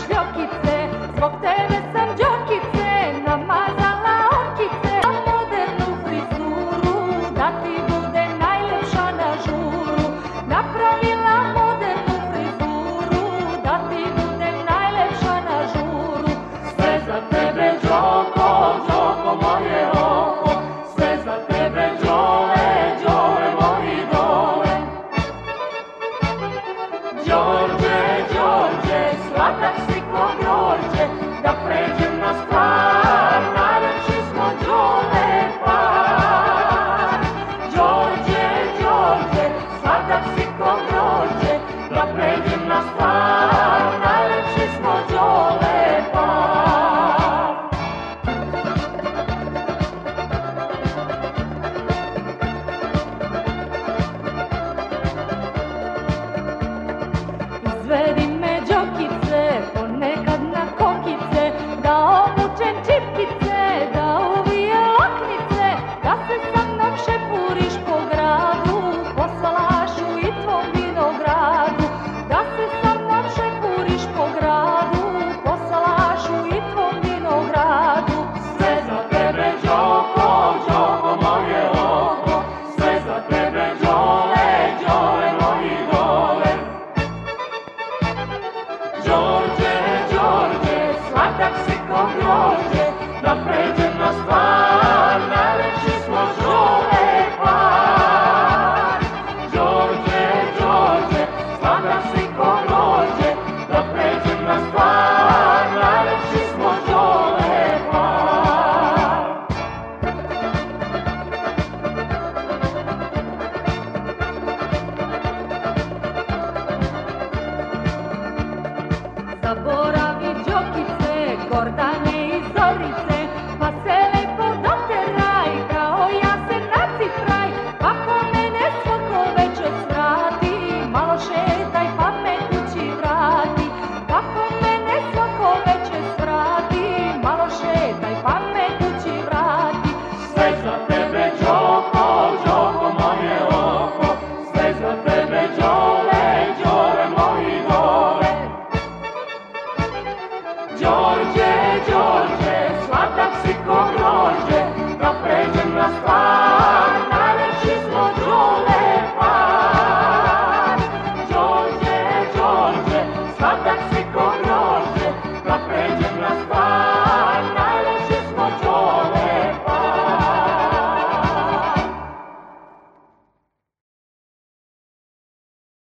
šljokice, zbog tebe sam džokice, namazala okice, a modernu frizuru, da ti bude najljepša na žuru. Napravila modernu frizuru, da ti bude najljepša na žuru. Sve za tebe Đoko, Đoko moje oko, sve za tebe Đole, Đole moji dole. Đorđe, Đorđe, sladak si ko grožđe, da pređem na stvar, najlepši smo Đole par. Đorđe, Đorđe, sladak si ko grožđe, da pređem na stvar, najlepši smo Đole par. Izvedi me džokice, ponekad na kokice, da obučem čipkice, da uvije loknice, da se sa mnom šepuriš po gradu, po salašu i tvom vinogradu. Da se sa mnom šepuriš po gradu, po salašu i tvom vinogradu. Sve za tebe Đoko, Đoko moje oko, sve za tebe Đole, Đole moji dole. Đorđe, Đorđe, sladak si ko grožđe, da pređem na stvar.